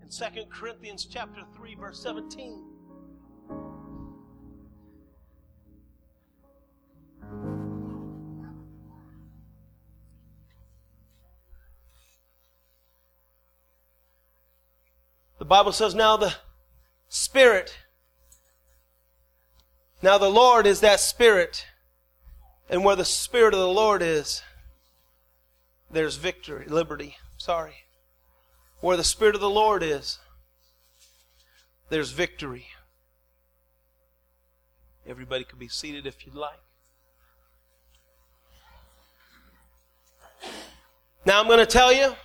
In 2 Corinthians chapter 3, verse 17. The Bible says, now the Lord is that Spirit. And where the Spirit of the Lord is, there's liberty. Where the Spirit of the Lord is, there's victory. Everybody could be seated if you'd like. Now I'm going to tell you,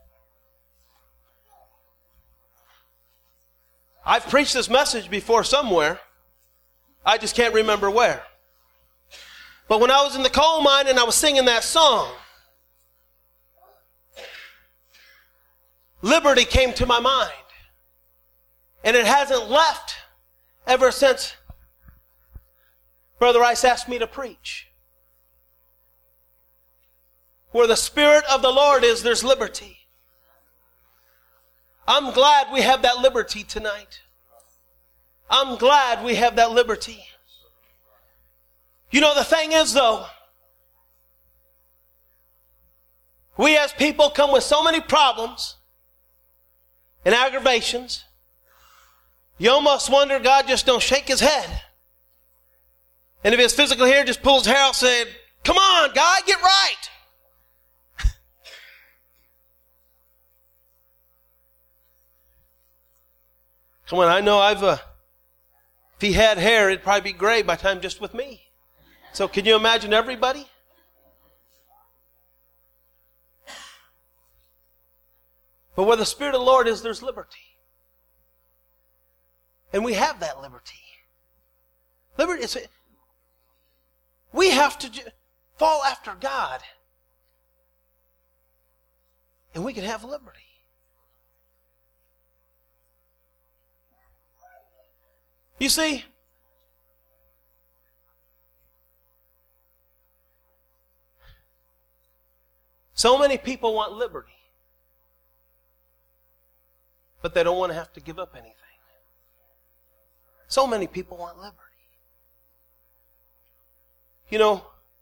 I've preached this message before somewhere. I just can't remember where. But when I was in the coal mine and I was singing that song, liberty came to my mind. And it hasn't left ever since Brother Rice asked me to preach. Where the Spirit of the Lord is, there's liberty. I'm glad we have that liberty tonight. I'm glad we have that liberty. You know, the thing is, though, we as people come with so many problems and aggravations, you almost wonder God just don't shake his head. And if his physical hair just pulls his hair out saying, come on, God, get right. Come on, I know if he had hair, it'd probably be gray by the time just with me. So can you imagine everybody? But where the Spirit of the Lord is, there's liberty. And we have that liberty. Liberty is, we have to fall after God. And we can have liberty. You see, so many people want liberty, but they don't want to have to give up anything. So many people want liberty. You know,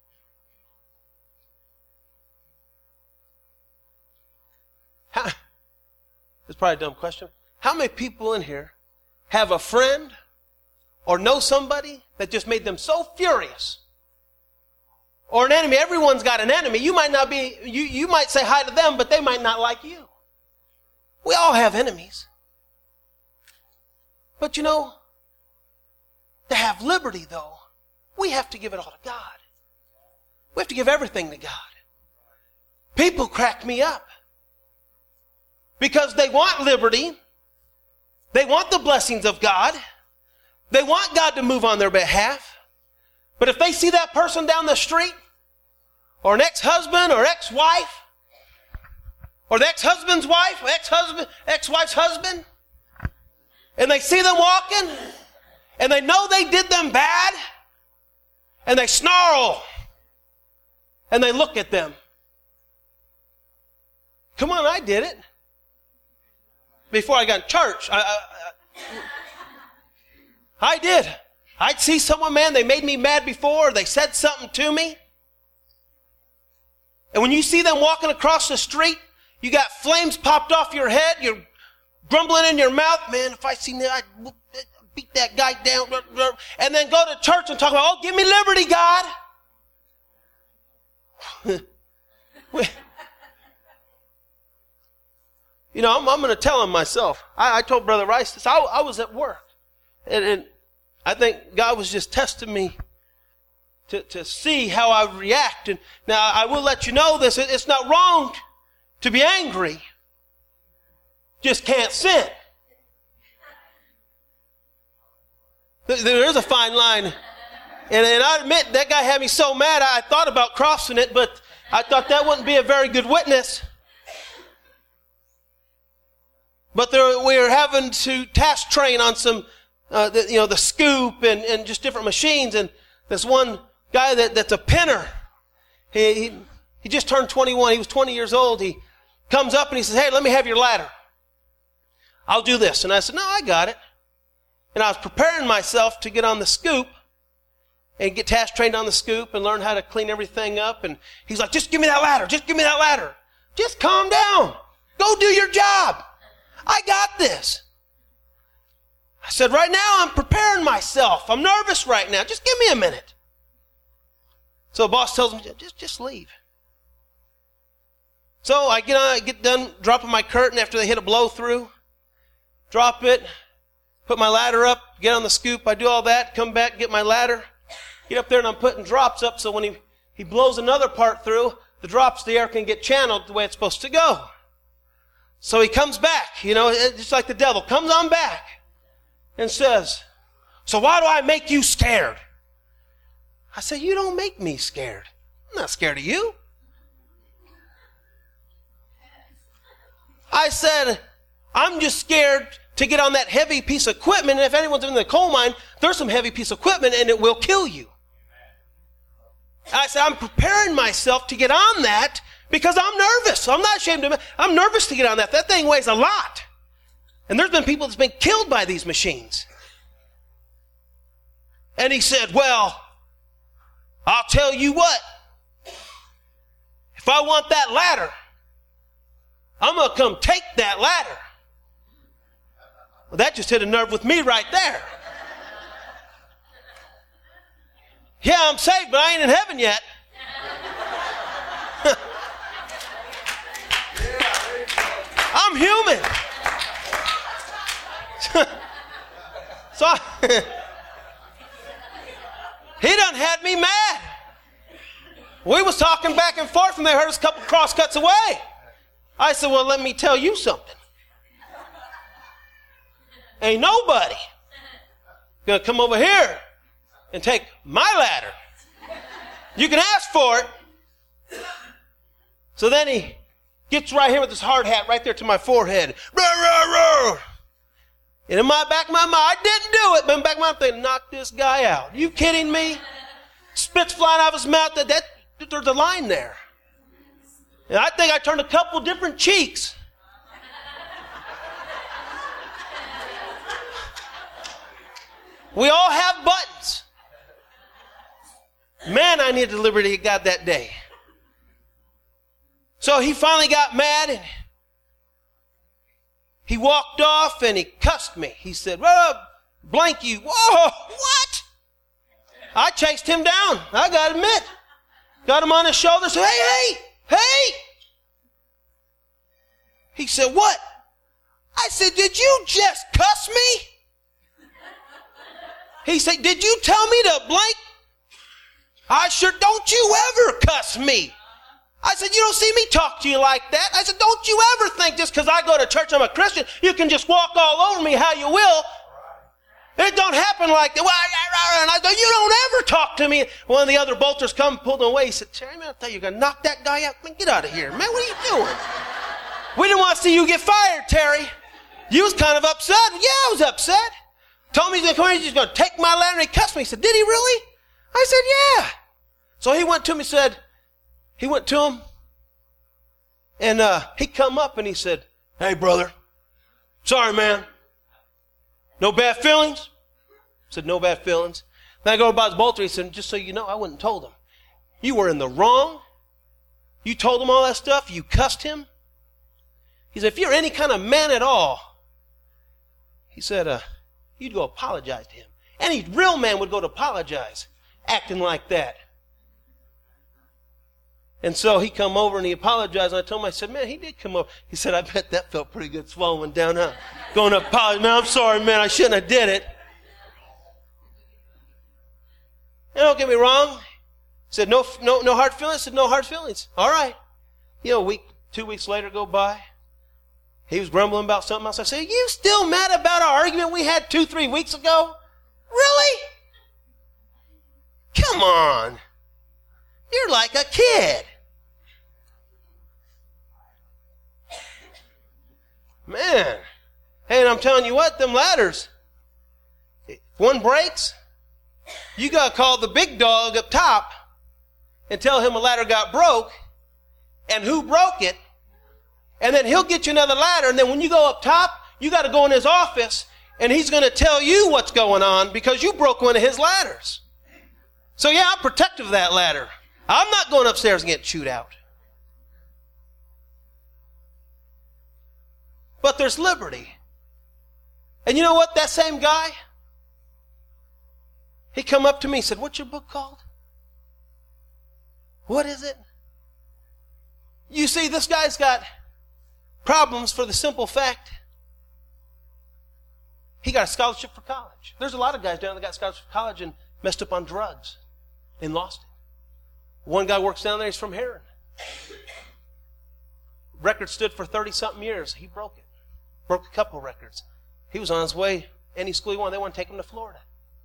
it's probably a dumb question. How many people in here have a friend or know somebody that just made them so furious? Or an enemy. Everyone's got an enemy. You might not be, you might say hi to them, but they might not like you. We all have enemies. But you know, to have liberty though, we have to give it all to God. We have to give everything to God. People crack me up because they want liberty. They want the blessings of God. They want God to move on their behalf. But if they see that person down the street, or an ex-husband or ex-wife, or the ex-husband's wife, or ex-wife's husband, and they see them walking, and they know they did them bad, and they snarl, and they look at them. Come on, I did it. Before I got in church, I did. I'd see someone, man, they made me mad before, they said something to me. And when you see them walking across the street, you got flames popped off your head, you're grumbling in your mouth, man, if I seen that, I'd beat that guy down. And then go to church and talk about, oh, give me liberty, God. You know, I'm going to tell him myself. I told Brother Rice this. I was at work. And I think God was just testing me to see how I would react. And now I will let you know this. It's not wrong to be angry. Just can't sin. There is a fine line. And I admit that guy had me so mad I thought about crossing it, but I thought that wouldn't be a very good witness. But we were having to task train on some, the scoop and just different machines. And this one guy that's a pinner, he just turned 21. He was 20 years old. He comes up and he says, hey, let me have your ladder. I'll do this. And I said, no, I got it. And I was preparing myself to get on the scoop and get task trained on the scoop and learn how to clean everything up. And he's like, just give me that ladder. Just give me that ladder. Just calm down. Go do your job. I got this. I said, right now I'm preparing myself. I'm nervous right now. Just give me a minute. So the boss tells me, just leave. So I get done dropping my curtain after they hit a blow through. Drop it. Put my ladder up. Get on the scoop. I do all that. Come back, get my ladder. Get up there and I'm putting drops up so when he blows another part through, the drops, the air can get channeled the way it's supposed to go. So he comes back, just like the devil, comes on back and says, so why do I make you scared? I said, you don't make me scared. I'm not scared of you. I said, I'm just scared to get on that heavy piece of equipment, and if anyone's in the coal mine, there's some heavy piece of equipment and it will kill you. I said, I'm preparing myself to get on that because I'm nervous. I'm not ashamed of it. I'm nervous to get on that. That thing weighs a lot. And there's been people that's been killed by these machines. And he said, well, I'll tell you what. If I want that ladder, I'm going to come take that ladder. Well, that just hit a nerve with me right there. Yeah, I'm saved, but I ain't in heaven yet. I'm human. So he done had me mad. We was talking back and forth and they heard us a couple cross cuts away. I said, well, let me tell you something. Ain't nobody gonna come over here and take my ladder. You can ask for it. So then he gets right here with his hard hat right there to my forehead. Roar, roar, roar. And in my back of my mind, I didn't do it, but in the back of my mind, I'm thinking, knock this guy out. You kidding me? Spit's flying out of his mouth. There's a line there. And I think I turned a couple different cheeks. We all have buttons. Man, I needed the liberty of God that day. So he finally got mad and he walked off and he cussed me. He said, well, blank you. Whoa, what? I chased him down. I got to admit. Got him on his shoulder. Said, hey. He said, what? I said, did you just cuss me? He said, did you tell me to blank? I sure, don't you ever cuss me. I said, you don't see me talk to you like that. I said, don't you ever think just because I go to church, I'm a Christian, you can just walk all over me how you will. It don't happen like that. And I said, you don't ever talk to me. One of the other bolters come, pulled him away. He said, Terry, man, I thought you were going to knock that guy out. Man, get out of here, man. What are you doing? We didn't want to see you get fired, Terry. You was kind of upset. Yeah, I was upset. Told me he's going to take my ladder, and he cussed me. He said, did he really? I said, yeah. So he went to me, he went to him, and he come up and he said, hey, brother, sorry, man. No bad feelings? I said, no bad feelings. Then I go about his bolter. He said, just so you know, I wouldn't have told him. You were in the wrong. You told him all that stuff. You cussed him. He said, if you're any kind of man at all, he said, you'd go apologize to him. Any real man would go to apologize, acting like that. And so he come over and he apologized. And I told him, I said, man, he did come over. He said, I bet that felt pretty good swallowing down, huh? Going to apologize. Man, I'm sorry, man. I shouldn't have did it. And don't get me wrong. He said, no hard feelings. I said, no hard feelings. All right. A week, 2 weeks later go by. He was grumbling about something else. I said, are you still mad about our argument we had 2-3 weeks ago? Really? Come on. You're like a kid. Man. Hey, and I'm telling you what, them ladders, if one breaks, you got to call the big dog up top and tell him a ladder got broke and who broke it. And then he'll get you another ladder. And then when you go up top, you got to go in his office and he's going to tell you what's going on because you broke one of his ladders. So yeah, I'm protective of that ladder. I'm not going upstairs and getting chewed out. But there's liberty. And you know what? That same guy, he come up to me and said, "What's your book called?" "What is it?" You see, this guy's got problems for the simple fact he got a scholarship for college. There's a lot of guys down there that got scholarships for college and messed up on drugs and lost it. One guy works down there, he's from Heron. Record stood for 30-something years. He broke it. Broke a couple records. He was on his way, any school he wanted. They wanted to take him to Florida.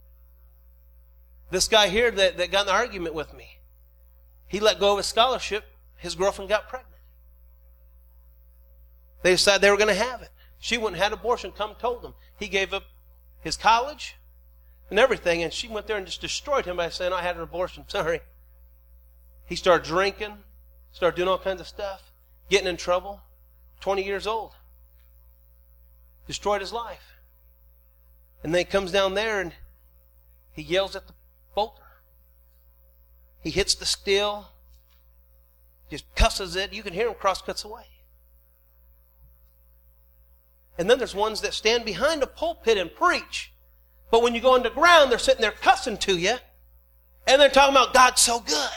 This guy here that got in an argument with me, he let go of his scholarship. His girlfriend got pregnant. They decided they were going to have it. She went and had an abortion, come and told him. He gave up his college and everything, and she went there and just destroyed him by saying, "I had an abortion, sorry." He started drinking, started doing all kinds of stuff, getting in trouble, 20 years old. Destroyed his life. And then he comes down there and he yells at the bolter. He hits the steel, just cusses it. You can hear him cross-cuts away. And then there's ones that stand behind a pulpit and preach. But when you go underground, they're sitting there cussing to you. And they're talking about God's so good.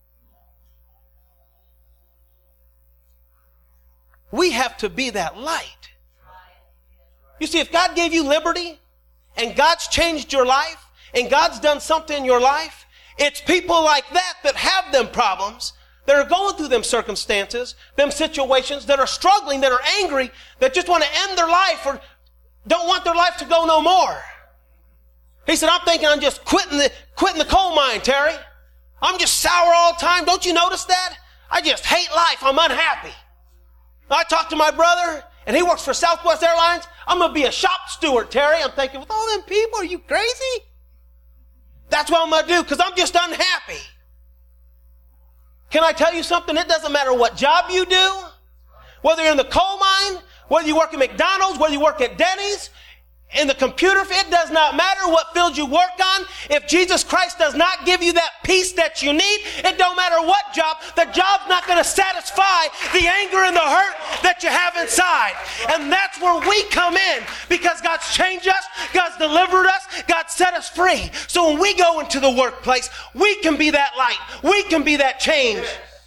We have to be that light. You see, if God gave you liberty and God's changed your life and God's done something in your life, it's people like that have them problems, that are going through them circumstances, them situations, that are struggling, that are angry, that just want to end their life or don't want their life to go no more. He said, "I'm thinking I'm just quitting the coal mine, Terry. I'm just sour all the time. Don't you notice that? I just hate life. I'm unhappy." I talked to my brother, and he works for Southwest Airlines. "I'm going to be a shop steward, Terry." I'm thinking, with all them people, are you crazy? That's what I'm going to do because I'm just unhappy. Can I tell you something? It doesn't matter what job you do, whether you're in the coal mine, whether you work at McDonald's, whether you work at Denny's, in the computer, it does not matter what field you work on. If Jesus Christ does not give you that peace that you need, it don't matter what job. The job's not going to satisfy the anger and the hurt that you have inside. And that's where we come in because God's changed us, God's delivered us, God set us free. So when we go into the workplace, we can be that light. We can be that change.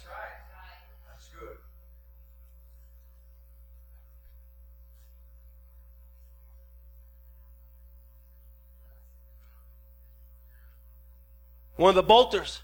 One of the bolters,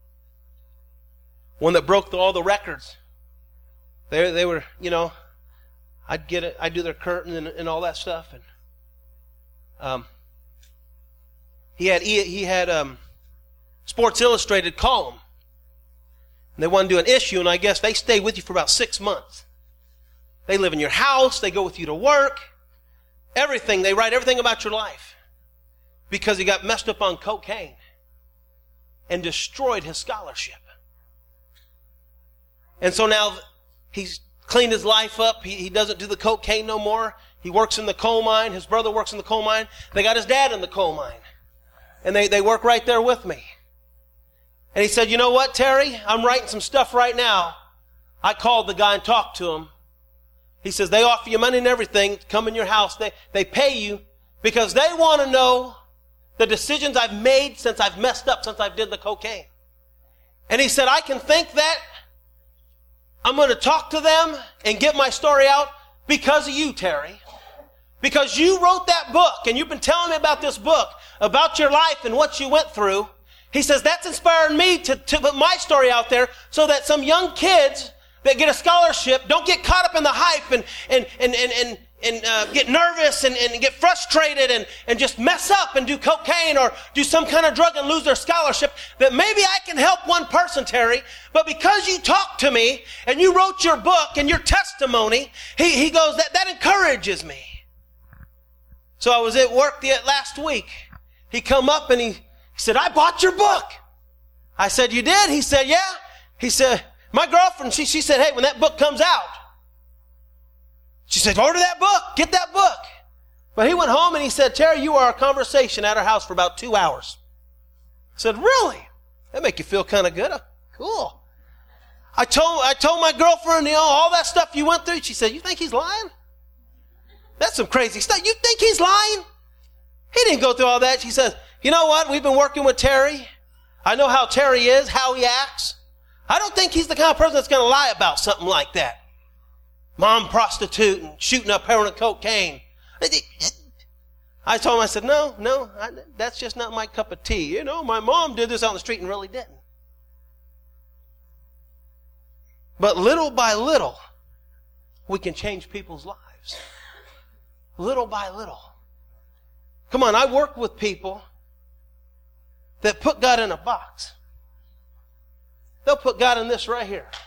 one that broke all the records, they were, I'd do their curtain and all that stuff, and he had Sports Illustrated call him, and they wanted to do an issue, and I guess they stay with you for about 6 months. They live in your house, they go with you to work, everything. They write everything about your life because he got messed up on cocaine and destroyed his scholarship. And so now he's cleaned his life up. He doesn't do the cocaine no more. He works in the coal mine. His brother works in the coal mine. They got his dad in the coal mine. And they work right there with me. And he said, "You know what, Terry? I'm writing some stuff right now." I called the guy and talked to him. He says, "They offer you money and everything to come in your house. They pay you because they want to know the decisions I've made since I've messed up, since I've did the cocaine." And he said, "I can think that I'm going to talk to them and get my story out because of you, Terry. Because you wrote that book and you've been telling me about this book, about your life and what you went through." He says, "That's inspired me to put my story out there so that some young kids that get a scholarship don't get caught up in the hype and get nervous and get frustrated and just mess up and do cocaine or do some kind of drug and lose their scholarship. That maybe I can help one person, Terry, but because you talked to me and you wrote your book and your testimony," he goes, that encourages me. So I was at work last week. He come up and he said, "I bought your book." I said, "You did?" He said, "Yeah." He said, "My girlfriend, she said, hey, when that book comes out," she said, order that book. Get that book. But he went home and he said, Terry, you are a conversation at our house for about 2 hours. I said, really? That make you feel kind of good? Cool. I told my girlfriend, all that stuff you went through. She said, you think he's lying? That's some crazy stuff. You think he's lying? He didn't go through all that. She says, you know what? We've been working with Terry. I know how Terry is, how he acts. I don't think he's the kind of person that's going to lie about something like that. Mom prostitute and shooting up heroin and cocaine. I told him, I said, no, that's just not my cup of tea. My mom did this on the street and really didn't. But little by little, we can change people's lives. Little by little. Come on, I work with people that put God in a box. They'll put God in this right here.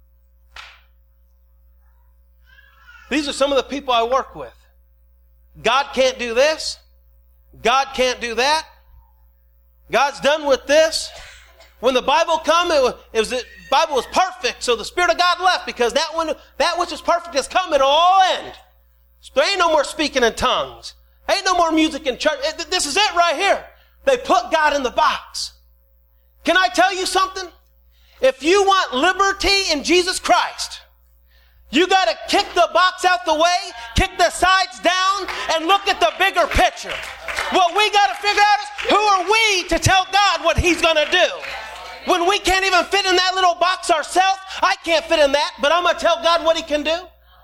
These are some of the people I work with. God can't do this. God can't do that. God's done with this. When the Bible come, the Bible was perfect, so the Spirit of God left because that which is perfect has come, it'll all end. So there ain't no more speaking in tongues. Ain't no more music in church. This is it right here. They put God in the box. Can I tell you something? If you want liberty in Jesus Christ, you got to kick the box out the way, kick the sides down, and look at the bigger picture. What we got to figure out is, who are we to tell God what He's going to do? When we can't even fit in that little box ourselves, I can't fit in that, but I'm going to tell God what He can do.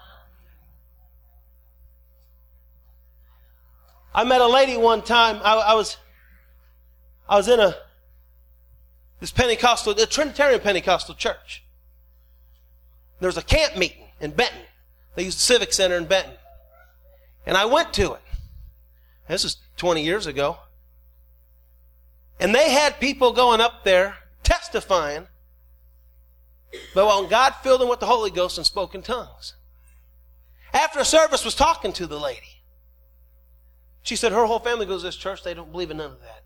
I met a lady one time. I was in this Pentecostal, a Trinitarian Pentecostal church. There was a camp meeting in Benton. They used the Civic Center in Benton. And I went to it. This is 20 years ago. And they had people going up there testifying but when God filled them with the Holy Ghost and spoke in tongues. After the service was talking to the lady. She said her whole family goes to this church. They don't believe in none of that.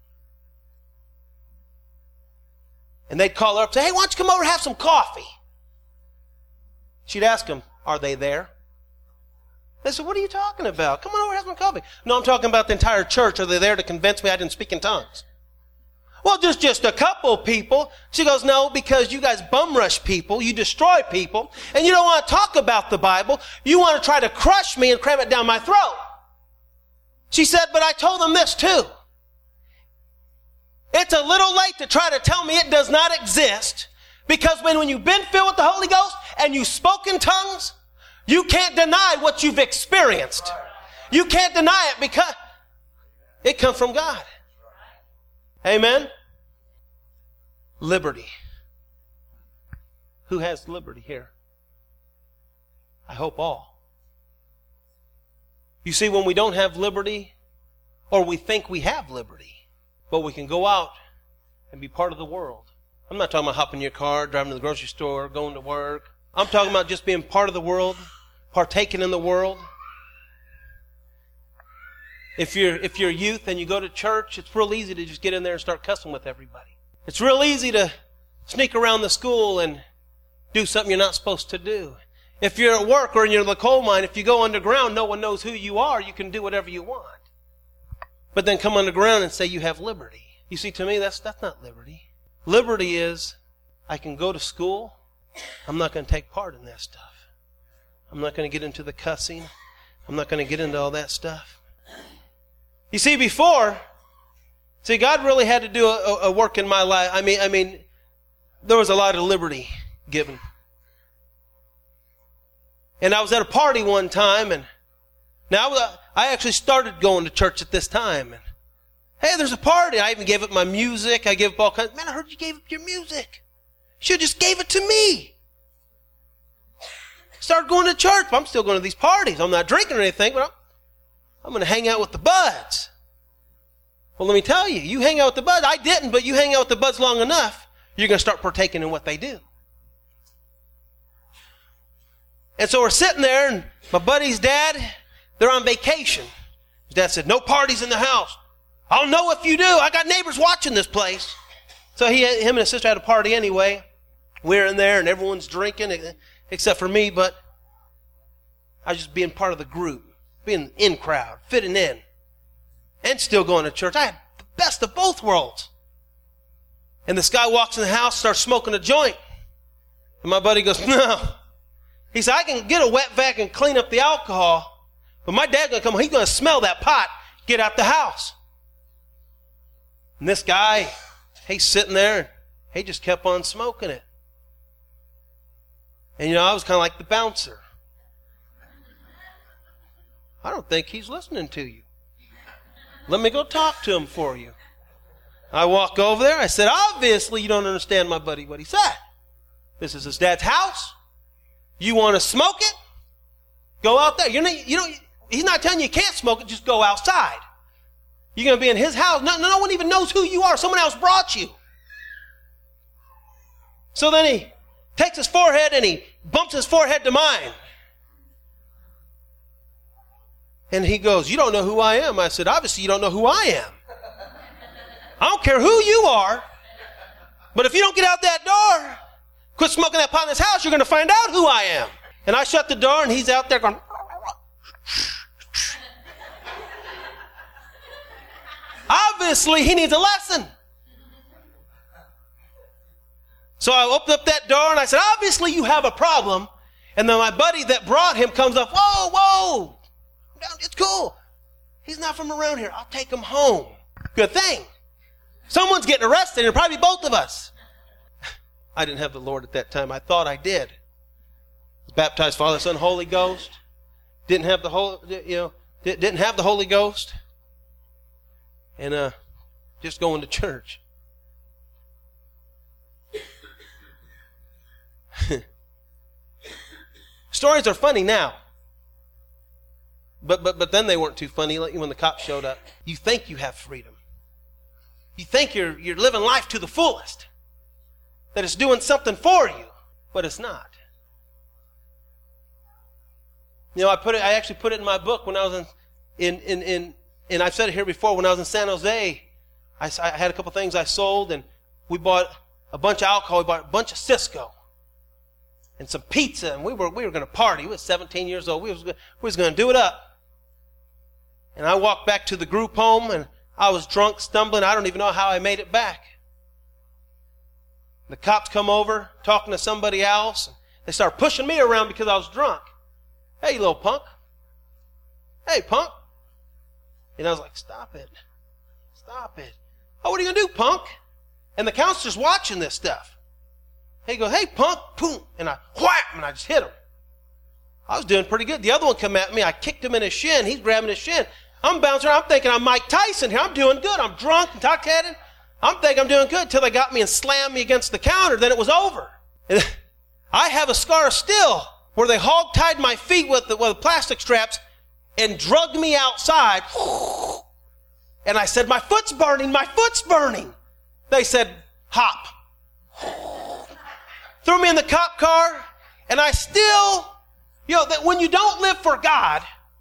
And they'd call her up and say, hey, why don't you come over and have some coffee? She'd ask them, are they there? They said, what are you talking about? Come on over and have some coffee. No, I'm talking about the entire church. Are they there to convince me I didn't speak in tongues? Well, just a couple people. She goes, no, because you guys bum rush people. You destroy people. And you don't want to talk about the Bible. You want to try to crush me and cram it down my throat. She said, but I told them this too. It's a little late to try to tell me it does not exist, because when you've been filled with the Holy Ghost and you spoke in tongues, you can't deny what you've experienced. You can't deny it because it comes from God. Amen? Liberty. Who has liberty here? I hope all. You see, when we don't have liberty, or we think we have liberty, but we can go out and be part of the world. I'm not talking about hopping in your car, driving to the grocery store, going to work. I'm talking about just being part of the world, partaking in the world. If you're youth and you go to church, it's real easy to just get in there and start cussing with everybody. It's real easy to sneak around the school and do something you're not supposed to do. If you're at work or in the coal mine, if you go underground, no one knows who you are. You can do whatever you want. But then come underground and say you have liberty. You see, to me, that's not liberty. Liberty is, I can go to school. I'm not going to take part in that stuff. I'm not going to get into the cussing. I'm not going to get into all that stuff. You see, God really had to do a work in my life. I mean, there was a lot of liberty given. And I was at a party one time, and now I actually started going to church at this time. And hey, there's a party. I even gave up my music. I gave up all kinds. Man, I heard you gave up your music. You should have just gave it to me. Started going to church. But I'm still going to these parties. I'm not drinking or anything, but I'm going to hang out with the buds. Well, let me tell you, you hang out with the buds. I didn't, but you hang out with the buds long enough, you're going to start partaking in what they do. And so we're sitting there, and my buddy's dad, they're on vacation. His dad said, no parties in the house. I'll know if you do. I got neighbors watching this place. So him and his sister had a party anyway. We're in there, and everyone's drinking, except for me, but I was just being part of the group, being in crowd, fitting in, and still going to church. I had the best of both worlds. And this guy walks in the house, starts smoking a joint. And my buddy goes, no. He said, I can get a wet vac and clean up the alcohol, but my dad's going to come home. He's going to smell that pot, get out the house. And this guy, he's sitting there, and he just kept on smoking it. And, I was kind of like the bouncer. I don't think he's listening to you. Let me go talk to him for you. I walk over there. I said, obviously you don't understand, my buddy, what he said. This is his dad's house. You want to smoke it? Go out there. He's not telling you can't smoke it. Just go outside. You're going to be in his house. No one even knows who you are. Someone else brought you. So then he takes his forehead and he bumps his forehead to mine. And he goes, you don't know who I am. I said, obviously you don't know who I am. I don't care who you are, but if you don't get out that door, quit smoking that pot in this house, you're going to find out who I am. And I shut the door and he's out there going, obviously he needs a lesson. So I opened up that door and I said, obviously you have a problem. And then my buddy that brought him comes up, whoa, it's cool. He's not from around here. I'll take him home. Good thing. Someone's getting arrested, and probably both of us. I didn't have the Lord at that time. I thought I did. Was baptized Father, Son, Holy Ghost. Didn't have the Holy Ghost. And just going to church. Stories are funny now. But then they weren't too funny when the cops showed up. You think you have freedom. You think you're living life to the fullest. That it's doing something for you. But it's not. I actually put it in my book when I was and I've said it here before, when I was in San Jose, I had a couple things I sold, and we bought a bunch of alcohol, we bought a bunch of Cisco. And some pizza, and we were going to party. We were 17 years old. We was going to do it up. And I walked back to the group home, and I was drunk, stumbling. I don't even know how I made it back. The cops come over, talking to somebody else. And they start pushing me around because I was drunk. Hey, you little punk. Hey, punk. And I was like, stop it. Stop it. Oh, what are you going to do, punk? And the counselor's watching this stuff. He goes, hey, punk, boom. And I whap, and I just hit him. I was doing pretty good. The other one come at me. I kicked him in his shin. He's grabbing his shin. I'm bouncing around. I'm thinking I'm Mike Tyson here. I'm doing good. I'm drunk and intoxicated. I'm thinking I'm doing good until they got me and slammed me against the counter. Then it was over. And I have a scar still where they hog-tied my feet with the plastic straps and drugged me outside. And I said, my foot's burning. My foot's burning. They said, hop. Threw me in the cop car. And I still, that when you don't live for God,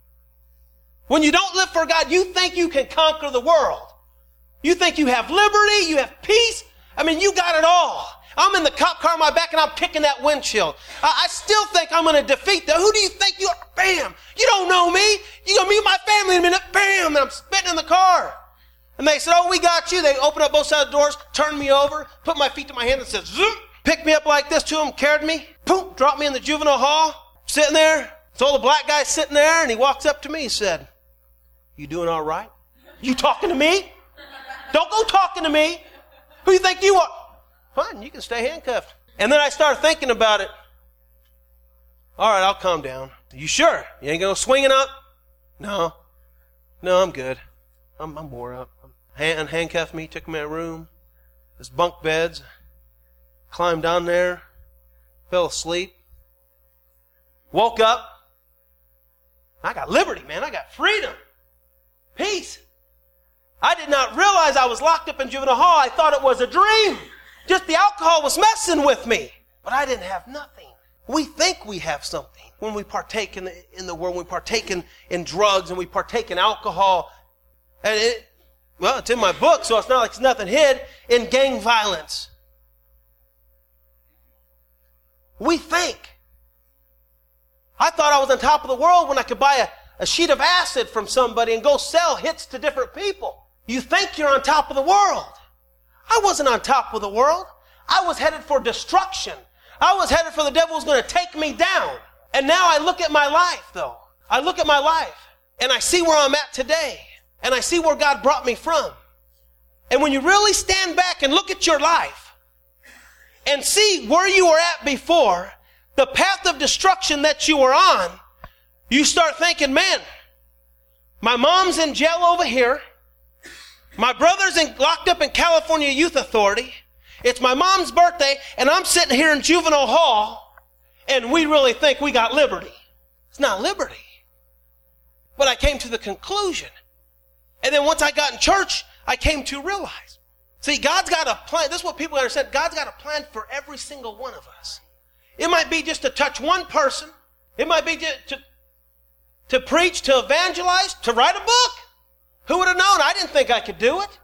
you think you can conquer the world. You think you have liberty, you have peace. I mean, you got it all. I'm in the cop car on my back and I'm kicking that windshield. I still think I'm going to defeat them. Who do you think you are? Bam! You don't know me. You're going to meet my family in a minute. Bam! And I'm spitting in the car. And they said, oh, we got you. They opened up both sides of the doors, turned me over, put my feet to my hand and said, zoom, picked me up like this to him, carried me, boom, dropped me in the juvenile hall, sitting there. So the black guy's sitting there and he walks up to me and said, you doing all right? You talking to me? Don't go talking to me. Who you think you are? Fine, you can stay handcuffed. And then I started thinking about it. All right, I'll calm down. You sure? You ain't going to swinging up? No, I'm good. I'm wore up. Handcuffed me, took me to my room. There's bunk beds. Climbed down there. Fell asleep. Woke up. I got liberty, man. I got freedom. Peace. I did not realize I was locked up in juvenile hall. I thought it was a dream. Just the alcohol was messing with me. But I didn't have nothing. We think we have something when we partake in the world, when we partake in drugs and we partake in alcohol. And it's in my book, so it's not like it's nothing hid, in gang violence. We think. I thought I was on top of the world when I could buy a sheet of acid from somebody and go sell hits to different people. You think you're on top of the world. I wasn't on top of the world. I was headed for destruction. I was headed for the devil was going to take me down. And now I look at my life, though. I look at my life, and I see where I'm at today. And I see where God brought me from. And when you really stand back and look at your life and see where you were at before, the path of destruction that you were on, you start thinking, man, my mom's in jail over here. My brother's locked up in California Youth Authority. It's my mom's birthday, and I'm sitting here in juvenile hall, and we really think we got liberty. It's not liberty. But I came to the conclusion. And then once I got in church, I came to realize. See, God's got a plan. This is what people understand. God's got a plan for every single one of us. It might be just to touch one person. It might be to preach, to evangelize, to write a book. Who would have known? I didn't think I could do it.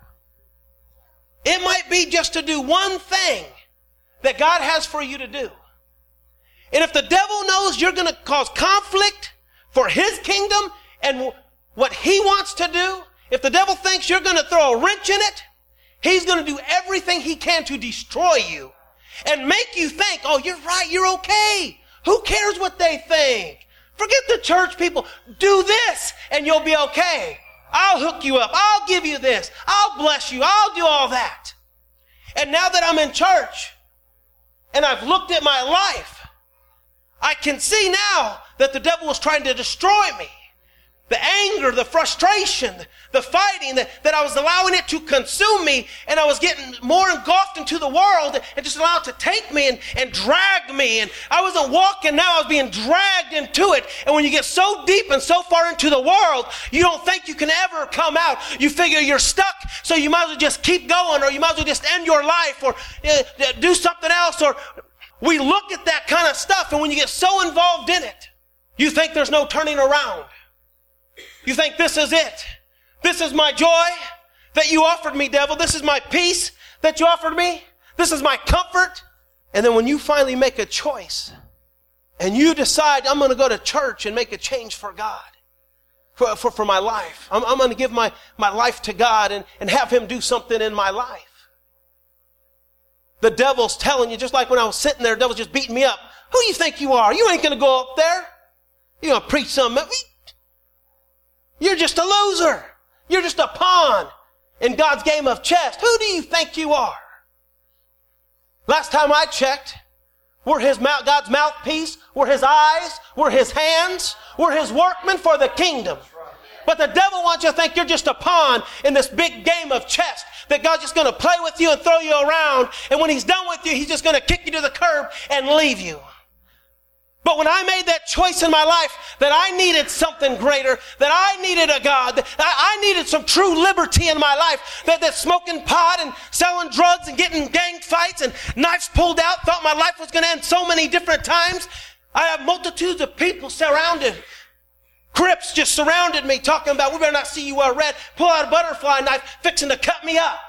It might be just to do one thing that God has for you to do. And if the devil knows you're going to cause conflict for his kingdom and what he wants to do, if the devil thinks you're going to throw a wrench in it, he's going to do everything he can to destroy you and make you think, oh, you're right, you're okay. Who cares what they think? Forget the church people. Do this and you'll be okay. I'll hook you up. I'll give you this. I'll bless you. I'll do all that. And now that I'm in church and I've looked at my life, I can see now that the devil was trying to destroy me. The anger, the frustration, the fighting, that I was allowing it to consume me, and I was getting more engulfed into the world and just allowed it to take me and drag me. And I wasn't walking, now I was being dragged into it. And when you get so deep and so far into the world, you don't think you can ever come out. You figure you're stuck, so you might as well just keep going, or you might as well just end your life, or do something else. Or we look at that kind of stuff, and when you get so involved in it, you think there's no turning around. You think this is it. This is my joy that you offered me, devil. This is my peace that you offered me. This is my comfort. And then when you finally make a choice and you decide, I'm going to go to church and make a change for God, for my life. I'm going to give my life to God and have him do something in my life. The devil's telling you, just like when I was sitting there, the devil's just beating me up. Who you think you are? You ain't going to go up there. You're going to preach something. You're just a loser. You're just a pawn in God's game of chess. Who do you think you are? Last time I checked, we're God's mouthpiece. We're his eyes. We're his hands. We're his workmen for the kingdom. But the devil wants you to think you're just a pawn in this big game of chess, that God's just going to play with you and throw you around. And when he's done with you, he's just going to kick you to the curb and leave you. But when I made that choice in my life that I needed something greater, that I needed a God, that I needed some true liberty in my life, that smoking pot and selling drugs and getting gang fights and knives pulled out, thought my life was going to end so many different times. I have multitudes of people surrounded. Crips just surrounded me talking about, we better not see you wear red, pull out a butterfly knife, fixing to cut me up.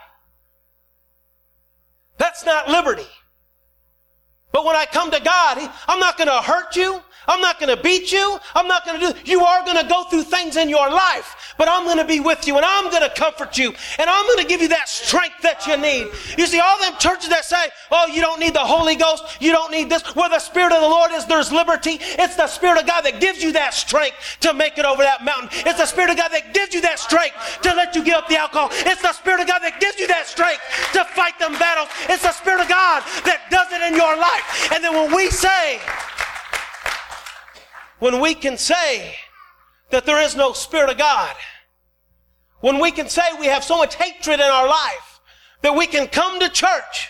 That's not liberty. But when I come to God, I'm not going to hurt you. I'm not going to beat you. I'm not going to do, you are going to go through things in your life, but I'm going to be with you and I'm going to comfort you and I'm going to give you that strength that you need. You see, all them churches that say, oh, you don't need the Holy Ghost. You don't need this. Where the Spirit of the Lord is, there's liberty. It's the Spirit of God that gives you that strength to make it over that mountain. It's the Spirit of God that gives you that strength to let you give up the alcohol. It's the Spirit of God that gives you that strength to fight them battles. It's the Spirit of God that does it in your life. And then when we can say that there is no Spirit of God, when we can say we have so much hatred in our life, that we can come to church,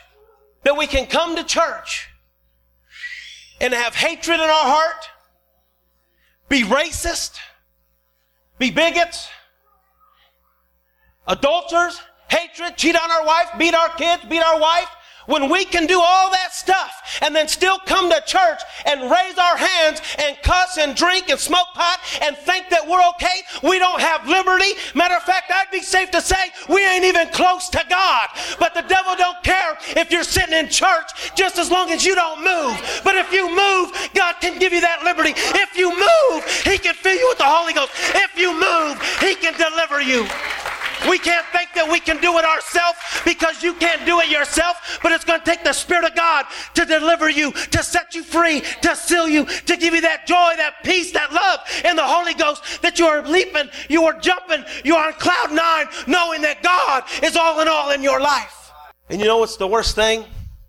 and have hatred in our heart, be racist, be bigots, adulterers, hatred, cheat on our wife, beat our kids, beat our wife, When we can do all that stuff and then still come to church and raise our hands and cuss and drink and smoke pot and think that we're okay, we don't have liberty. Matter of fact, I'd be safe to say we ain't even close to God. But the devil don't care if you're sitting in church just as long as you don't move. But if you move, God can give you that liberty. If you move, He can fill you with the Holy Ghost. If you move, He can deliver you. We can't think that we can do it ourselves, because you can't do it yourself, but it's going to take the Spirit of God to deliver you, to set you free, to seal you, to give you that joy, that peace, that love in the Holy Ghost, that you are leaping, you are jumping, you are on cloud nine, knowing that God is all in your life. And you know what's the worst thing?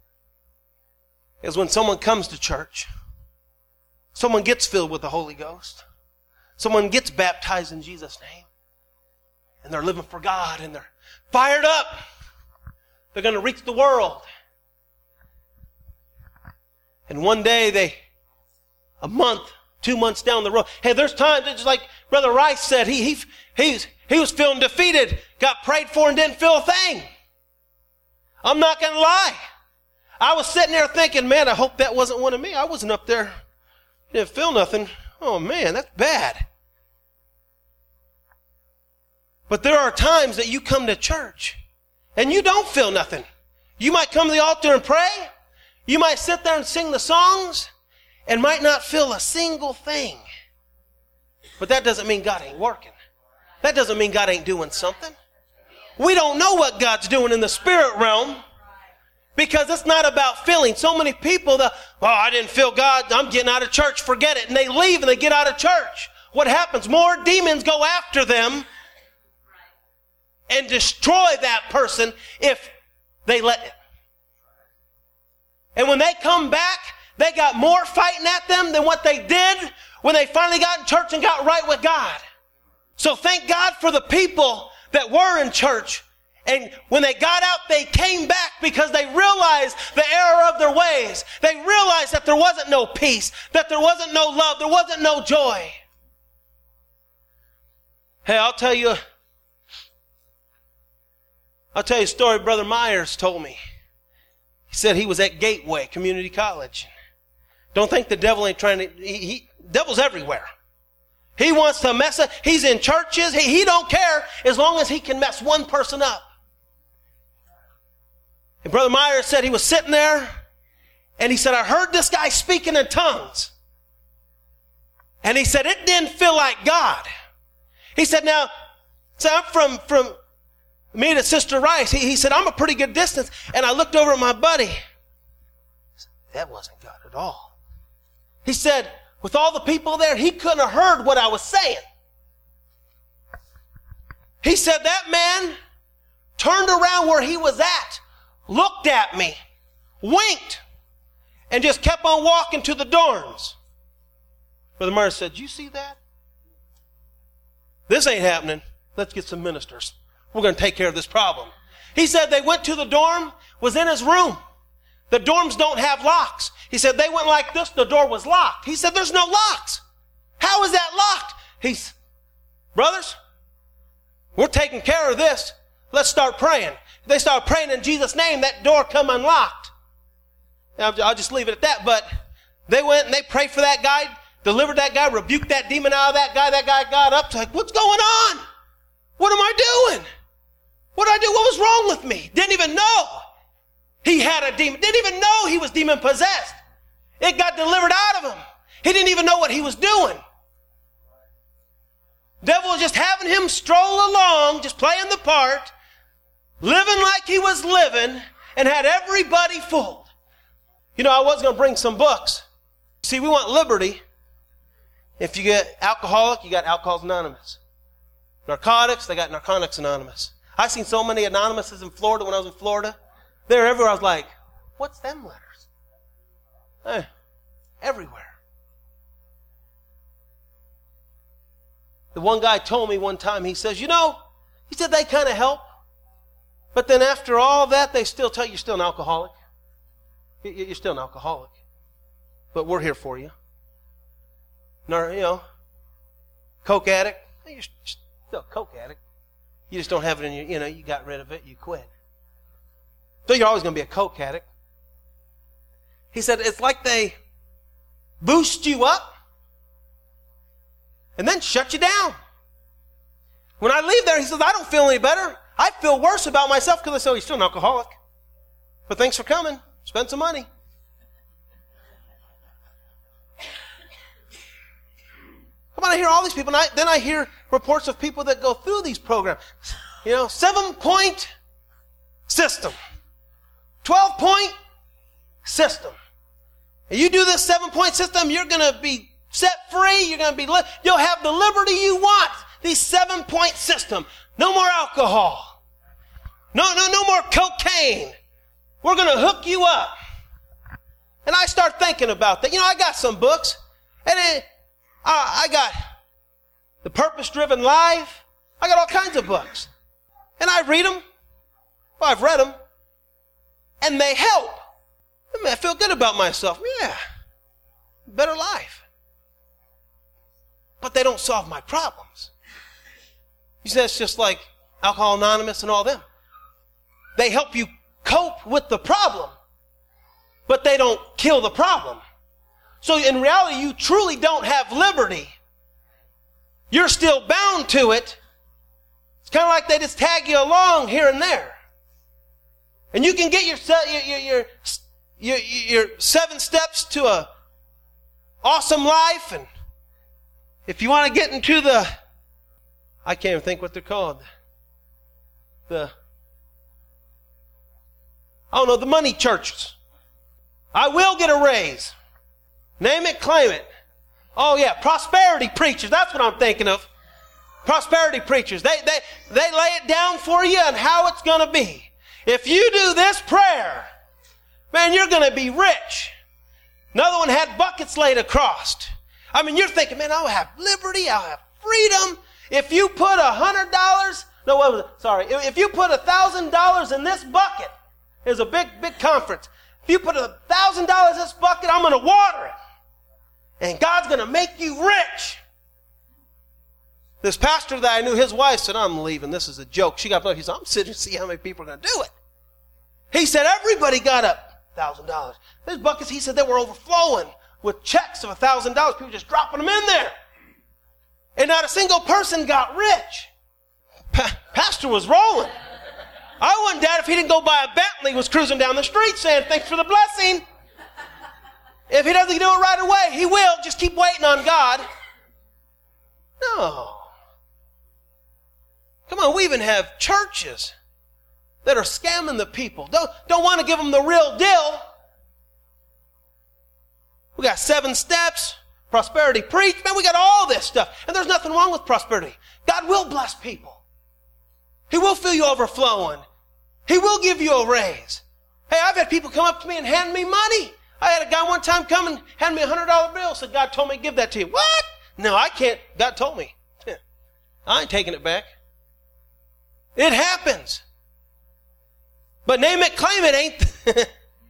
Is when someone comes to church, someone gets filled with the Holy Ghost, someone gets baptized in Jesus' name, and they're living for God, and they're fired up. They're going to reach the world. And one day, a month, 2 months down the road, hey, there's times, just like Brother Rice said, he was feeling defeated, got prayed for and didn't feel a thing. I'm not going to lie. I was sitting there thinking, man, I hope that wasn't one of me. I wasn't up there, didn't feel nothing. Oh man, that's bad. But there are times that you come to church and you don't feel nothing. You might come to the altar and pray. You might sit there and sing the songs and might not feel a single thing. But that doesn't mean God ain't working. That doesn't mean God ain't doing something. We don't know what God's doing in the spirit realm, because it's not about feeling. So many people, I didn't feel God, I'm getting out of church, forget it. And they leave and they get out of church. What happens? More demons go after them and destroy that person if they let it. And when they come back, they got more fighting at them than what they did when they finally got in church and got right with God. So thank God for the people that were in church, and when they got out, they came back because they realized the error of their ways. They realized that there wasn't no peace, that there wasn't no love, there wasn't no joy. Hey, I'll tell you a story Brother Myers told me. He said he was at Gateway Community College. Don't think the devil ain't trying to, devil's everywhere. He wants to mess up. He's in churches. He don't care as long as he can mess one person up. And Brother Myers said he was sitting there and he said, I heard this guy speaking in tongues. And he said, it didn't feel like God. He said, now, so I'm from me to Sister Rice. He said, I'm a pretty good distance. And I looked over at my buddy. That wasn't God at all. He said, with all the people there, he couldn't have heard what I was saying. He said that man turned around where he was at, looked at me, winked, and just kept on walking to the dorms. Brother Myers said, you see that? This ain't happening. Let's get some ministers. We're going to take care of this problem. He said they went to the dorm, was in his room. The dorms don't have locks. He said they went like this, the door was locked. He said there's no locks. How is that locked? Brothers, we're taking care of this. Let's start praying. They start praying in Jesus' name, that door come unlocked. I'll just leave it at that. But they went and they prayed for that guy, delivered that guy, rebuked that demon out of that guy. That guy got up, like, what's going on? What am I doing? What did I do? What was wrong with me? Didn't even know he had a demon. Didn't even know he was demon possessed. It got delivered out of him. He didn't even know what he was doing. Devil was just having him stroll along, just playing the part, living like he was living, and had everybody fooled. You know, I was going to bring some books. See, we want liberty. If you get alcoholic, you got Alcoholics Anonymous. Narcotics, they got Narcotics Anonymous. I've seen so many Anonymouses in Florida when I was in Florida. They're everywhere. I was like, what's them letters? Everywhere. The one guy told me one time, he says, he said they kind of help. But then after all that, they still tell you you're still an alcoholic. You're still an alcoholic. But we're here for you. Coke addict. You're still a coke addict. You just don't have it in your, you got rid of it, you quit. So you're always going to be a coke addict. He said, it's like they boost you up and then shut you down. When I leave there, he says, I don't feel any better. I feel worse about myself because I say, oh, you're still an alcoholic. But thanks for coming. Spend some money. Come on, I hear all these people. And then I hear reports of people that go through these programs. 7-point system. 12-point system. And you do this 7-point system, you're going to be set free. You're going to be, you'll have the liberty you want. These 7-point system. No more alcohol. No more cocaine. We're going to hook you up. And I start thinking about that. I got some books. And I got The Purpose-Driven Life. I got all kinds of books. And I read them. Well, I've read them. And they help. I feel good about myself. Yeah. Better life. But they don't solve my problems. You say it's just like Alcoholics Anonymous and all them. They help you cope with the problem, but they don't kill the problem. So in reality, you truly don't have liberty. You're still bound to it. It's kind of like they just tag you along here and there. And you can get your 7 steps to a awesome life. And if you want to get into I can't even think what they're called. The money churches. I will get a raise. Name it, claim it. Oh yeah, prosperity preachers. That's what I'm thinking of. Prosperity preachers. They lay it down for you and how it's going to be. If you do this prayer, man, you're going to be rich. Another one had buckets laid across. You're thinking, man, I'll have liberty. I'll have freedom. If you put if you put $1,000 in this bucket, there's a big conference. If you put $1,000 in this bucket, I'm going to water it. And God's going to make you rich. This pastor that I knew, his wife said, I'm leaving. This is a joke. She got up. He said, I'm sitting to see how many people are going to do it. He said, everybody got up $1,000. These buckets, he said, they were overflowing with checks of $1,000. People just dropping them in there. And not a single person got rich. Pastor was rolling. I wouldn't doubt if he didn't go buy a Bentley, was cruising down the street saying, thanks for the blessing. If he doesn't do it right away, he will. Just keep waiting on God. No. Come on, we even have churches that are scamming the people. Don't want to give them the real deal. We got 7 steps, prosperity preach. Man, we got all this stuff. And there's nothing wrong with prosperity. God will bless people. He will fill you overflowing. He will give you a raise. Hey, I've had people come up to me and hand me money. I had a guy one time come and hand me a $100 bill. Said, God told me to give that to you. What? No, I can't. God told me. I ain't taking it back. It happens. But name it, claim it ain't.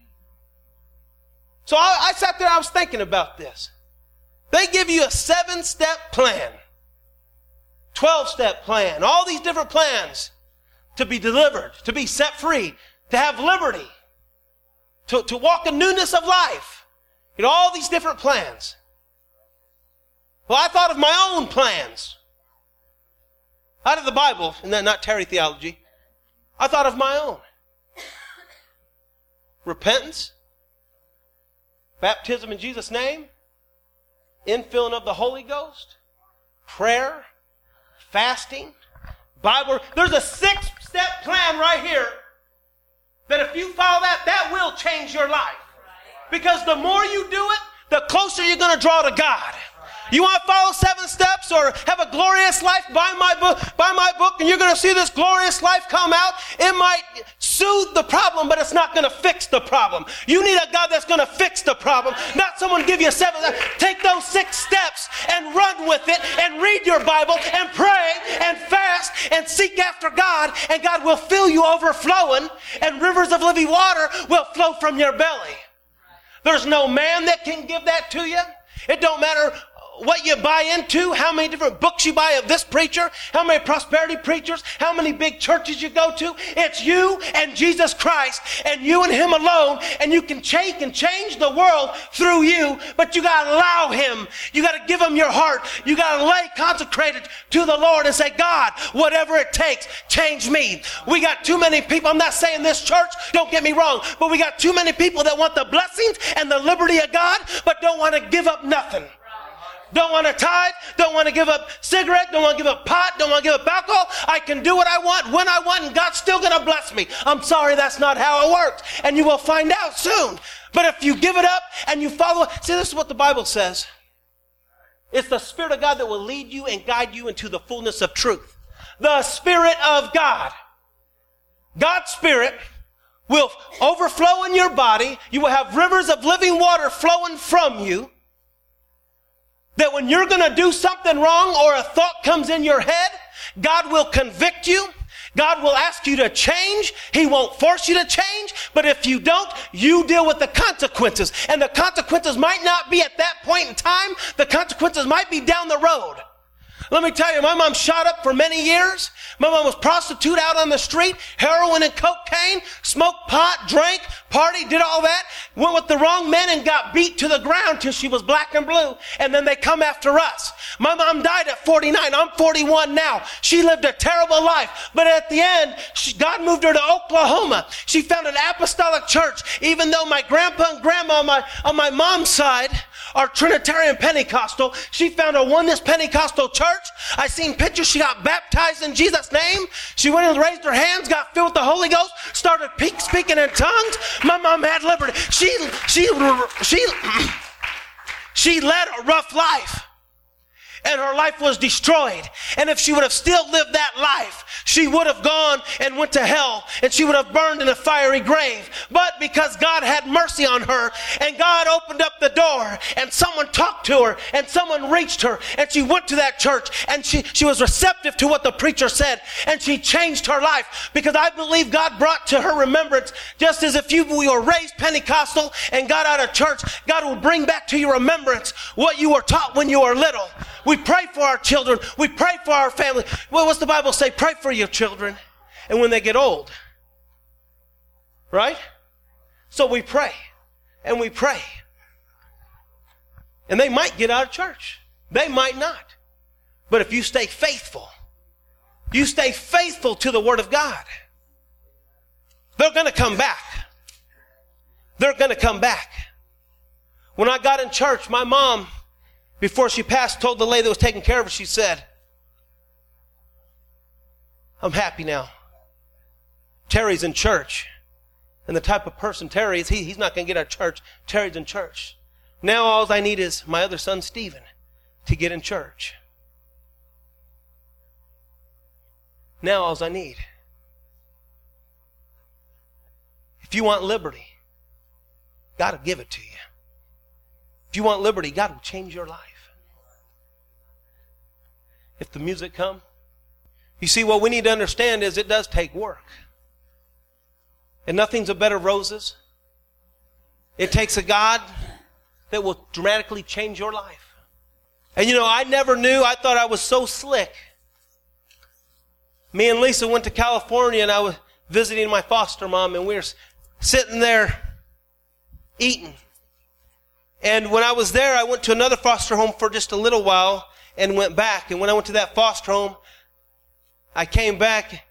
So I sat there, I was thinking about this. They give you a 7-step plan, 12-step plan, all these different plans to be delivered, to be set free, to have liberty, to walk in newness of life. All these different plans. Well, I thought of my own plans. Out of the Bible, and then not Terry theology. I thought of my own. Repentance, baptism in Jesus' name, infilling of the Holy Ghost, prayer, fasting, Bible. There's a 6-step plan right here that if you follow that will change your life. Because the more you do it, the closer you're going to draw to God. You want to follow 7 steps or have a glorious life? Buy my book, and you're going to see this glorious life come out. It might soothe the problem, but it's not going to fix the problem. You need a God that's going to fix the problem, not someone give you 7 steps. Take those 6 steps and run with it and read your Bible and pray and fast and seek after God, and God will fill you overflowing, and rivers of living water will flow from your belly. There's no man that can give that to you. It don't matter what you buy into, how many different books you buy of this preacher, how many prosperity preachers, how many big churches you go to. It's you and Jesus Christ and you and him alone, and you can change the world through you, but you got to allow him. You got to give him your heart. You got to lay consecrated to the Lord and say, God, whatever it takes, change me. We got too many people. I'm not saying this church, don't get me wrong, but we got too many people that want the blessings and the liberty of God, but don't want to give up nothing. Don't want to tithe, don't want to give up cigarette, don't want to give up pot, don't want to give up alcohol. I can do what I want, when I want, and God's still going to bless me. I'm sorry, that's not how it works. And you will find out soon. But if you give it up and you follow, see, this is what the Bible says. It's the Spirit of God that will lead you and guide you into the fullness of truth. The Spirit of God. God's Spirit will overflow in your body. You will have rivers of living water flowing from you. That when you're going to do something wrong or a thought comes in your head, God will convict you. God will ask you to change. He won't force you to change. But if you don't, you deal with the consequences. And the consequences might not be at that point in time. The consequences might be down the road. Let me tell you, my mom shot up for many years. My mom was prostitute out on the street, heroin and cocaine, smoked pot, drank, partied, did all that, went with the wrong men and got beat to the ground till she was black and blue, and then they come after us. My mom died at 49. I'm 41 now. She lived a terrible life, but at the end, God moved her to Oklahoma. She found an apostolic church, even though my grandpa and grandma on my mom's side are Trinitarian Pentecostal. She found a Oneness Pentecostal church. I seen pictures. She got baptized in Jesus' name. She went and raised her hands, got filled with the Holy Ghost, started speaking in tongues. My mom had liberty. She led a rough life, and her life was destroyed. And if she would have still lived that life, she would have gone and went to hell, and she would have burned in a fiery grave. But because God had mercy on her, and God opened up the door, and someone talked to her, and someone reached her, and she went to that church, and she was receptive to what the preacher said, and she changed her life. Because I believe God brought to her remembrance, just as if you were raised Pentecostal and got out of church, God will bring back to your remembrance what you were taught when you were little. We pray for our children. We pray for our family. Well, what's the Bible say? Pray for your children and when they get old. Right? So we pray and we pray. And they might get out of church. They might not. But if you stay faithful to the Word of God, they're going to come back. They're going to come back. When I got in church, my mom, before she passed, told the lady that was taking care of her, she said, I'm happy now. Terry's in church. And the type of person Terry is, he's not going to get out of church. Terry's in church. Now all I need is my other son, Stephen, to get in church. Now all I need. If you want liberty, God will give it to you. If you want liberty, God will change your life. If the music come, you see, what we need to understand is it does take work. And nothing's a bed of roses. It takes a God that will dramatically change your life. And you know, I never knew. I thought I was so slick. Me and Lisa went to California, and I was visiting my foster mom, and we were sitting there eating. And when I was there, I went to another foster home for just a little while and went back. And when I went to that foster home, I came back.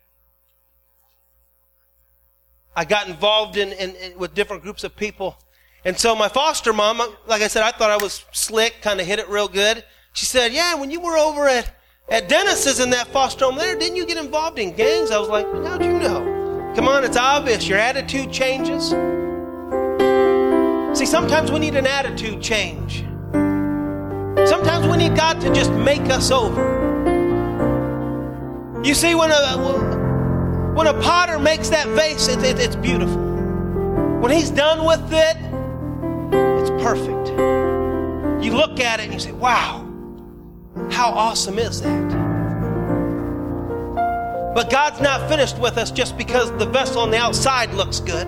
I got involved in with different groups of people. And so my foster mom, like I said, I thought I was slick, kind of hit it real good. She said, yeah, when you were over at Dennis's in that foster home there, didn't you get involved in gangs? I was like, how'd you know? Come on, it's obvious. Your attitude changes. See, sometimes we need an attitude change. Sometimes we need God to just make us over. You see, when a potter makes that vase, it's beautiful. When he's done with it, it's perfect. You look at it and you say, wow, how awesome is that? But God's not finished with us just because the vessel on the outside looks good.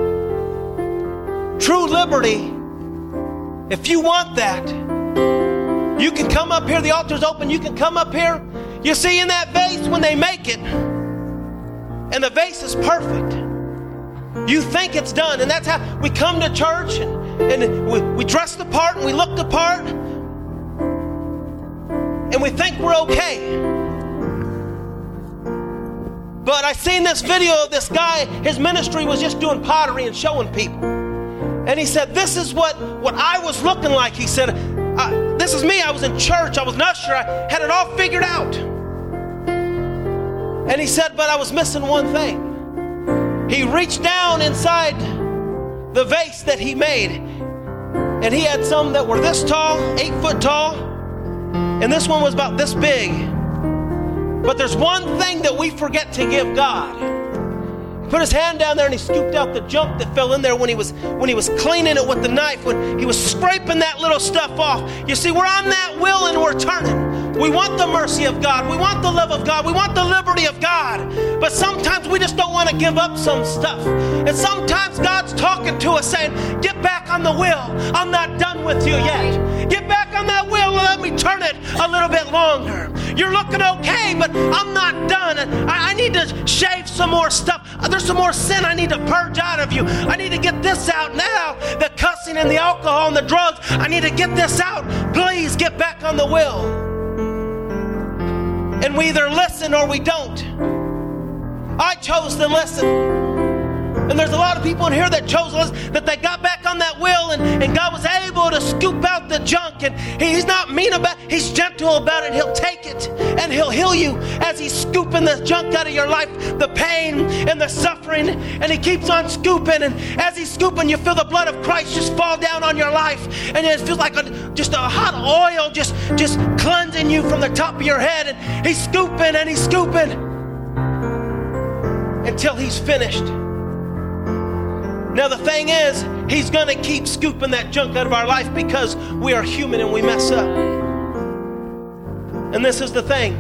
True liberty, if you want that, You can come up here. The altar's open. You can come up here. You see in that vase when they make it, and the vase is perfect, you think it's done. And that's how we come to church, and we dress the part and we look the part, and we think we're okay. But I seen this video of this guy. His ministry was just doing pottery and showing people. And he said, this is what I was looking like. He said, this is me. I was in church. I was an usher. I had it all figured out. And he said, but I was missing one thing. He reached down inside the vase that he made, and he had some that were this tall, 8 foot tall, and this one was about this big. But there's one thing that we forget to give God. He put his hand down there and he scooped out the junk that fell in there when he was cleaning it with the knife, when he was scraping that little stuff off. You see, we're on that wheel and we're turning. We want the mercy of God. We want the love of God. We want the liberty of God. But sometimes we just don't want to give up some stuff. And sometimes God's talking to us saying, get back on the wheel. I'm not done with you yet. Get back on that wheel and let me turn it a little bit longer. You're looking okay, but I'm not done. I need to shave some more stuff. There's some more sin I need to purge out of you. I need to get this out now. The cussing and the alcohol and the drugs. I need to get this out. Please get back on the wheel. And we either listen or we don't. I chose to listen. And there's a lot of people in here that chose to listen, that they got back on that wheel, and God was able to scoop out the junk. And he's not mean about it. He's gentle about it. He'll take it and he'll heal you as he's scooping the junk out of your life, the pain and the suffering. And he keeps on scooping. And as he's scooping, you feel the blood of Christ just fall down on your life. And it feels like just a hot oil just cleansing you from the top of your head. And he's scooping and he's scooping until he's finished. Now the thing is, he's going to keep scooping that junk out of our life because we are human and we mess up. And this is the thing.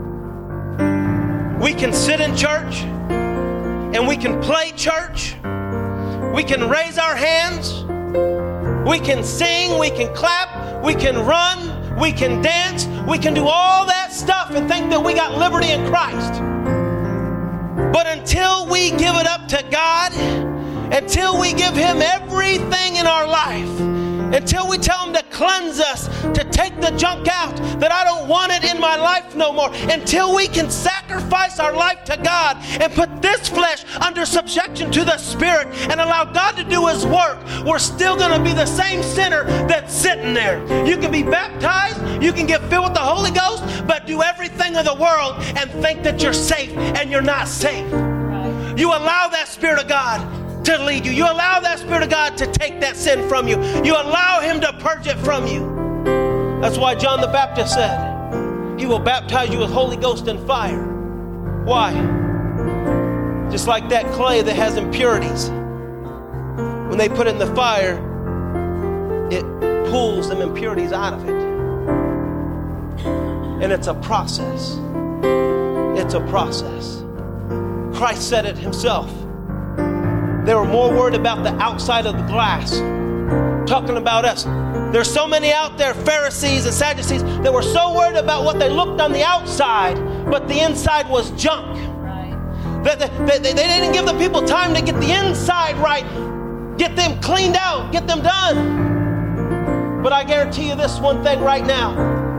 We can sit in church and we can play church. We can raise our hands. We can sing. We can clap. We can run. We can dance. We can do all that stuff and think that we got liberty in Christ. But until we give it up to God, until we give him everything in our life, until we tell him to cleanse us, to take the junk out, that I don't want it in my life no more, until we can sacrifice our life to God and put this flesh under subjection to the Spirit and allow God to do his work, we're still going to be the same sinner that's sitting there. You can be baptized, you can get filled with the Holy Ghost, but do everything of the world and think that you're safe, and you're not safe. Right. You allow that Spirit of God to lead you. You allow that Spirit of God to take that sin from you. You allow him to purge it from you. That's why John the Baptist said, he will baptize you with Holy Ghost and fire. Why? Just like that clay that has impurities. When they put it in the fire, it pulls them impurities out of it. And it's a process. It's a process. Christ said it himself. They were more worried about the outside of the glass. Talking about us. There's so many out there, Pharisees and Sadducees, that were so worried about what they looked on the outside, but the inside was junk. Right. They didn't give the people time to get the inside right, get them cleaned out, get them done. But I guarantee you this one thing right now,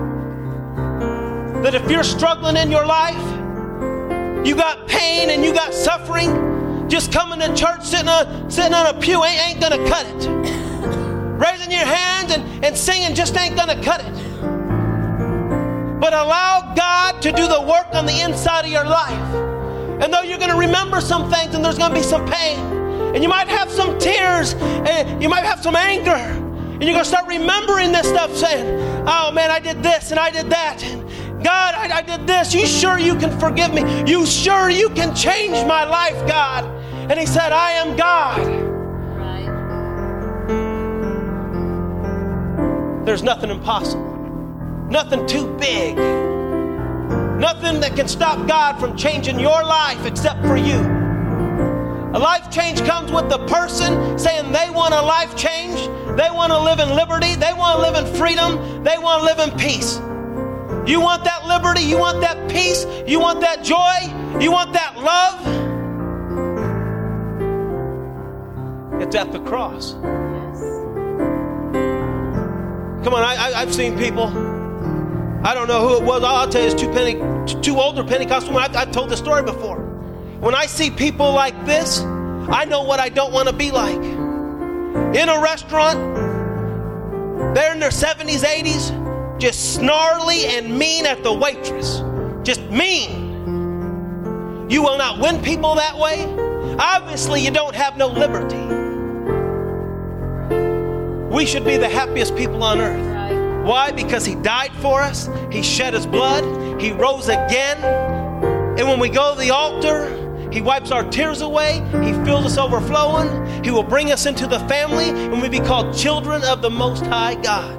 that if you're struggling in your life, you got pain and you got suffering, just coming to church, sitting on a pew ain't going to cut it. Raising your hands and singing just ain't going to cut it. But allow God to do the work on the inside of your life. And though you're going to remember some things and there's going to be some pain, and you might have some tears, and you might have some anger, and you're going to start remembering this stuff, saying, oh man, I did this and I did that. God, I did this. You sure you can forgive me? You sure you can change my life, God? And he said, I am God. Right. There's nothing impossible. Nothing too big. Nothing that can stop God from changing your life except for you. A life change comes with the person saying they want a life change, They want to live in liberty. They want to live in freedom. They want to live in peace. You want that liberty? You want that peace? You want that joy? You want that love? It's at the cross. Come on, I've seen people. I don't know who it was. I'll tell you, it's two older Pentecostal women. I've told this story before. When I see people like this, I know what I don't want to be like. In a restaurant, they're in their 70s, 80s, just snarly and mean at the waitress. Just mean. You will not win people that way. Obviously, you don't have no liberty. We should be the happiest people on earth. Why? Because He died for us. He shed His blood. He rose again. And when we go to the altar, He wipes our tears away. He fills us overflowing. He will bring us into the family and we be called children of the Most High God.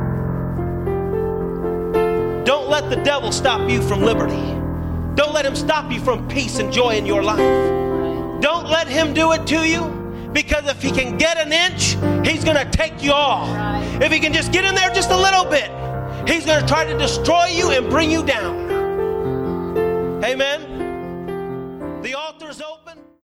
Don't let the devil stop you from liberty. Don't let him stop you from peace and joy in your life. Don't let him do it to you, because if he can get an inch, he's going to take you all. If he can just get in there just a little bit, he's going to try to destroy you and bring you down. Amen.